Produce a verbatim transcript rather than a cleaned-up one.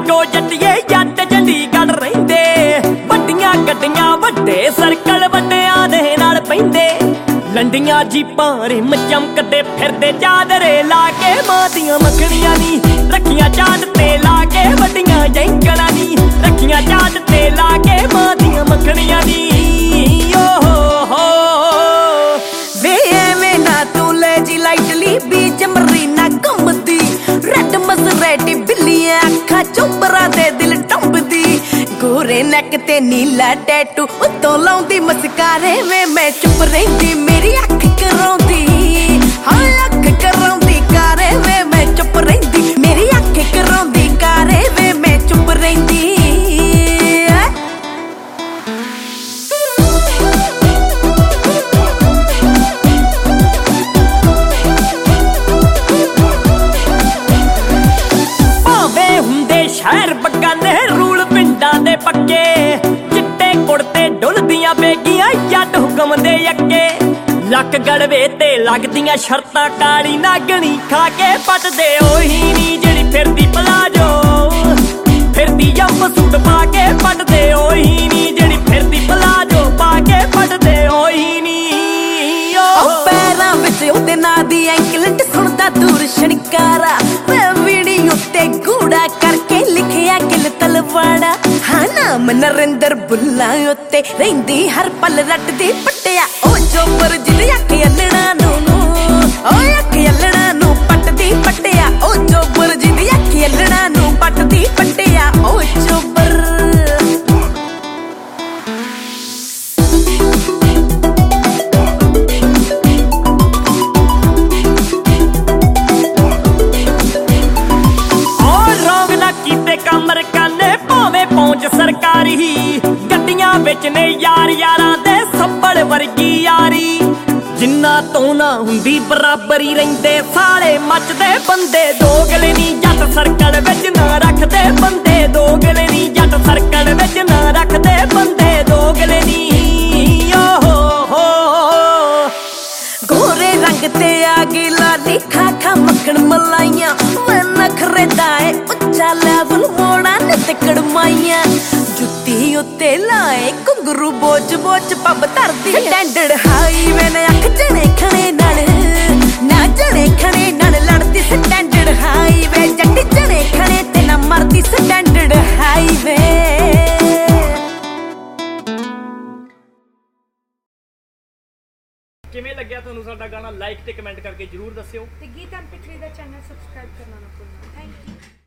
ਇੱਕੋ ਜੱਟੀਏ ਜੱਟ ਚੰਡੀਗੜ੍ਹ ਰਹਿੰਦੇ ਵੱਡੀਆਂ ਗੱਡੀਆਂ ਵੱਡੇ ਸਰਕਲ ਵੱਡਿਆਂ ਦੇ ਨਾਲ ਪੈਂਦੇ ਲੰਡੀਆਂ ਜੀਪਾਂ ਰਿਮ ਚਮਕਦੇ ਫਿਰਦੇ ਚਾਦਰੇ ਲਾ ਕੇ ਮਾਂ ਦੀਆਂ ਮੱਖਣੀਆਂ ਨੀ ਰੱਖੀਆਂ ਚਾਂਦ ਤੇ ਲਾ ਕੇ ਵੱਡੀਆਂ ਜੈਂਕੜਾਂ ਨੀ ਰੱਖੀਆਂ ਚਾਂਦ ਤੇ ਲਾ ਕੇ ਮਾਂ ਦੀਆਂ ਮੱਖਣੀਆਂ ਨੀ ਓ ਹੋ ਵੇ ਐਵੇਂ ਨਾ ਤੂੰ ਲੈ ਜੀ ਲਾਈਟਲੀ ਬੀਚ ਮਰੀਨਾ ਘੁੰਮਦੀ ਰੈਡ ਮਸਰੈਟੀ ਬਿੱਲੀਆਂ ਅੱਖਾਂ ਚੁੰਬਰਾ ਦੇ ਦਿਲ ਟੰਬਦੀ ਗੋਰੇ ਨੈਕ ਤੇ ਨੀਲਾ ਟੈਟੂ ਉੱਤੋਂ ਲਾਉਂਦੀ ਮਸਕਾਰੇ ਵੇ ਮੈਂ ਚੁੱਪ ਰਹਿੰਦੀ ਮੇਰੀ ਅੱਖ ਕਰਾਉਂਦੀ ਹਾਂ ਅੱਖ ਕਰਾਉਂਦੀ ਕਾਰੇ ਵੇ ਮੈਂ ਚੁੱਪ ਰਹਿੰਦੀ ਮੇਰੀ ਅੱਖ ਕਰਾਉਂਦੀ ਕਾਰੇ ਵੇ ਮੈਂ ਚੁੱਪ ਰਹਿੰਦੀ ਸ਼ਹਿਰ ਬਗਾਨੇ ਰੂਲ ਪਿੰਡਾਂ ਦੇ ਪੱਕੇ ਚਿੱਟੇ ਕੁੜਤੇ ਡੁੱਲਦੀਆਂ ਬੇਗੀਆਂ ਜੱਟ ਹੁਕਮ ਦੇ ਅੱਗੇ ਲੱਕ ਗੜਵੇ ਤੇ ਲੱਗਦੀਆਂ ਸ਼ਰਤਾਂ ਕਾਲੀ ਨਾਗਣੀ ਖਾ ਕੇ ਪੱਟਦੇ ਉਹੀ ਨੀ ਜਿਹੜੀ ਫਿਰਦੀ ਪਲਾਜੋ ਫਿਰਦੀ ਜੰਪ ਸੂਟ ਪਾ ਕੇ ਪੱਟਦੇ ਉਹੀ ਨੀ ਜਿਹੜੀ ਫਿਰਦੀ ਪਲਾਜੋ ਪਾ ਕੇ ਪੱਟਦੇ ਉਹੀ ਨੀ ਉਹ ਪੈਰਾਂ ਵਿੱਚ ਉਹਦੇ ਨਾਂ ਦੀ ਐਂਕਲਟ ਸੁਣਦਾ ਦੂਰ ਛਣਕਾਰਾ ਮੈਂ ਵੀਡੀਓ ਤੇ ਗੂੜਾ ਕਰਕੇ ਲਿਖਿਆ ਕਿਲ ਤਲਵਾੜਾ ਹਾਂ ਨਾਮ ਨਰਿੰਦਰ ਬੁੱਲਾਂ ਉੱਤੇ ਰਹਿੰਦੀ ਹਰ ਪਲ ਰੱਟਦੀ ਪੱਟਿਆ ਉਹ ਜੋ ਮਰਜ਼ੀ ਅੱਖ ਅਲਣਾ ਨੂੰ ਓਏ ਅੱਖ ਅਲਣਾ ਨੂੰ ਪੱਟਦੀ ਪੱਟਿਆ ਉਹ ਜੋ ਮਰਜ਼ੀ ਅੱਖ ਅਲਣਾ ਨੂੰ ਪੱਟਦੀ ਪੱਟਿਆ ਉਹ ਚੋਬਰ ਕਮਰ ਕਾਨੇ ਭਾਵੇਂ ਪਹੁੰਚ ਸਰਕਾਰੀ ਗੱਡੀਆਂ ਵਿੱਚ ਨੇ ਯਾਰ ਯਾਰਾਂ ਦੇ ਸੱਬੜ ਵਰਗੀ ਯਾਰੀ ਜਿੰਨਾ ਤੋਂ ਨਾ ਹੁੰਦੀ ਬਰਾਬਰੀ ਰਹਿੰਦੇ ਸਾਲੇ ਮੱਚਦੇ ਬੰਦੇ ਦੋਗਲੇ ਨੀ ਜੱਟ ਸਰਕਲ ਵਿੱਚ ਨਾ ਰੱਖਦੇ ਬੰਦੇ ਦੋਗਲੇ ਨੀ ਜੱਟ ਸਰਕਲ ਵਿੱਚ ਨਾ ਰੱਖਦੇ ਬੰਦੇ ਦੋਗਲੇ ਨੀ ਓ ਹੋ ਹੋ ਗੋਰੇ ਰੰਗ ਤੇ ਆ ਗਈ ਲਾਲੀ ਖਾ ਖਾ ਮੱਖਣ ਮਲਾਈਆਂ ਮੈਂ ਨਖਰੇ ਦਾ ਏ ਉੱਚਾ ਲੈਵਲ ਮੋੜਾ ਨਿੱਤ ਕੜਮਾਈਆਂ ਜੁੱਤੀ ਉੱਤੇ ਲਾਏ ਘੁੰਗਰੂ ਬੋਚ ਬੋਚ ਪੱਬ ਧਰਦੀ ਸਟੈਂਡਰਡ ਹਾਈਵੇ ਨੇ ਅੱਖ ਜਣੇ ਖਣੇ ਨਾਲ ਨਾ ਜਣੇ ਖਣੇ ਨਾਲ ਲੜਦੀ ਸਟੈਂਡਰਡ ਹਾਈਵੇ ਜੱਟ ਜਣੇ ਖਣੇ ਤੇ ਨਾ ਮਰਦੀ ਸਟੈਂਡਰਡ ਹਾਈਵੇ ਕਿਵੇਂ ਲੱਗਿਆ ਤੁਹਾਨੂੰ ਸਾਡਾ ਗਾਣਾ ਲਾਈਕ ਤੇ ਕਮੈਂਟ ਕਰਕੇ ਜਰੂਰ ਦੱਸਿਓ ਤੇ ਗੀਤ ਐਮ ਪੀ ਥ੍ਰੀ ਦਾ ਚੈਨਲ ਸਬਸਕ੍ਰਾਈਬ ਕਰਨਾ ਨਾ ਭੁੱਲਣਾ ਥੈਂਕ ਯੂ।